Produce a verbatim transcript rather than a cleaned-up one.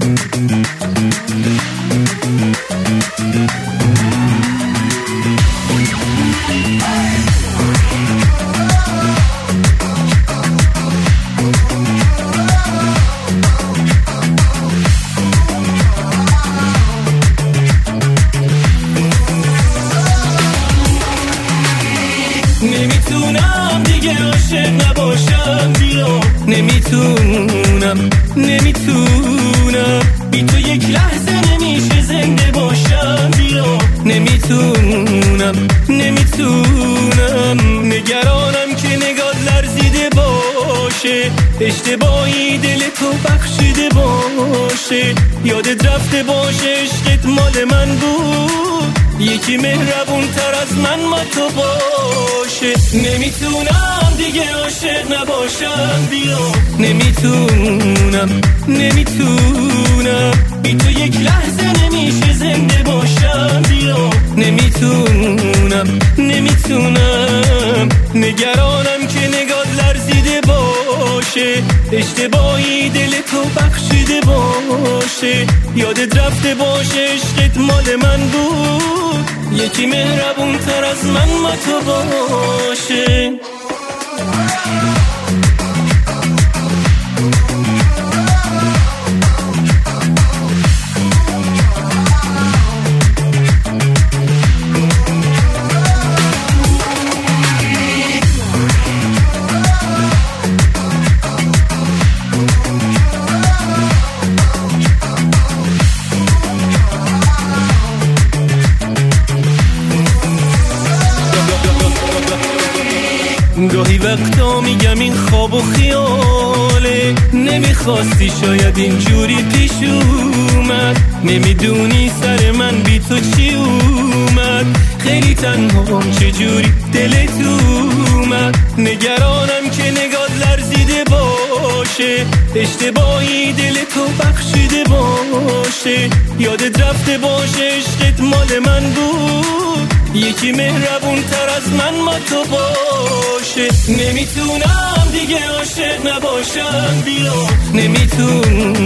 نمیتونم دیگه عاشق نباشم بیا نمیتونم نمیتونم بی تو یک لحظه نمیشه زنده باشم بیا نمیتونم نمیتونم نگرانم که نگات لرزیده باشه اشتباهی دل تو بخشیده باشه یادت رفته باشه عشقت مال من بود یکی مهربون تر از من ما تو باشه نمیتونم دیگه عاشق نباشم بیا نمیتونم نمیتونم بی تو یک لحظه نمیشه زنده باشم بیا نمیتونم نمیتونم نگرانم که نگات لرزیده باشه اشتباهی دل تو بخشیده باشه یادت رفته باشه عشقت مال من بود یکی مهربون تر از من ما تو باشه گاهی وقتا میگم این خواب و خیاله نمیخواستی شاید اینجوری پیش اومد نمیدونی سر من بی تو چی اومد خیلی تنهام چجوری دلت اومد نگرانم که نگات لرزیده باشه اشتباهی دل تو بخشیده باشه یادت رفته باشه عشقت مال من بود یکی مهربون تر از من ما تو باشه نمیتونم دیگه عاشق نباشم بیا نمیتونم